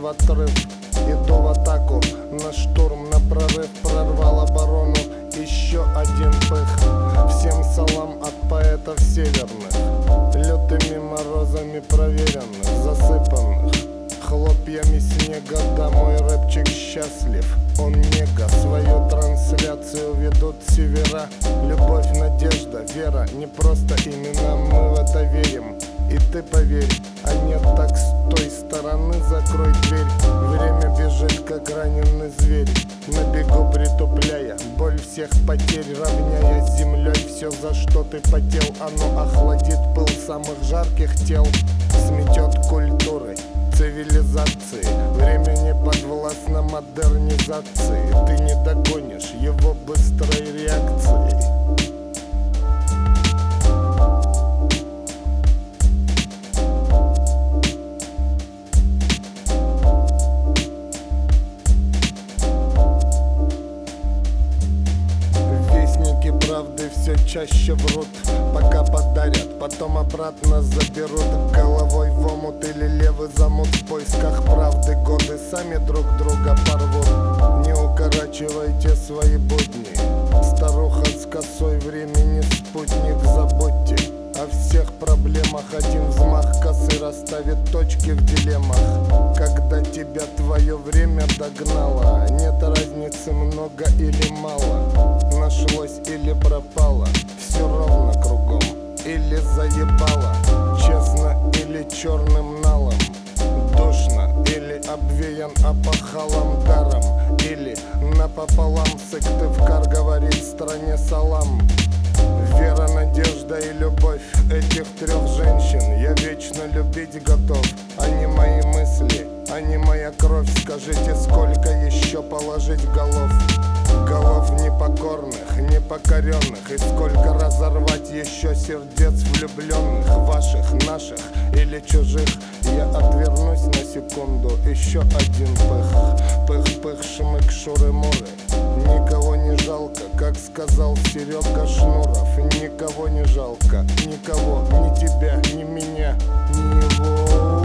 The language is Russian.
в отрыв. Иду в атаку, на штурм, на прорыв. Прорвал оборону, еще один пых. Всем салам от поэтов северных, лютыми морозами проверенных, засыпанных хлопьями снега. Да, мой рэпчик счастлив, он нега. Свою трансляцию ведут севера. Любовь, надежда, вера, не просто имена. Мы в это верим, и ты поверь. А нет, так с той стороны закрой дверь. Время бежит, как раненый зверь, на бегу притупляя боль всех потерь, равняя с землей все, за что ты потел. Оно охладит пыл самых жарких тел, сметет культуры цивилизации. Время не подвластно модернизации. Ты не догонишь его быстрой реакцией. Правды все чаще врут, пока подарят, потом обратно заберут. Головой в омут или левый замут, в поисках правды годы сами друг друга порвут. Не укорачивайте свои будни, старуха с косой, времени спутник. Забудьте о всех проблемах, один взмах косы расставит точки в дилеммах. Когда тебя твое время догнало, нет разницы, много или мало. Нашлось или пропало, все ровно кругом, или заебало. Честно или черным налом, душно или обвеян опахалом даром, или напополам Сыктывкар говорит стране салам. Вера, надежда и любовь этих трех женщин я вечно любить готов. Они мои мысли, они моя кровь. Скажите, сколько еще положить голов? Голов непокорных, непокоренных. И сколько разорвать еще сердец влюбленных, ваших, наших или чужих. Я отвернусь на секунду, еще один пых. Пых-пых, шмык, шуры-муры. Никого не жалко, как сказал Серега Шнуров. Никого не жалко, никого, ни тебя, ни меня, ни его.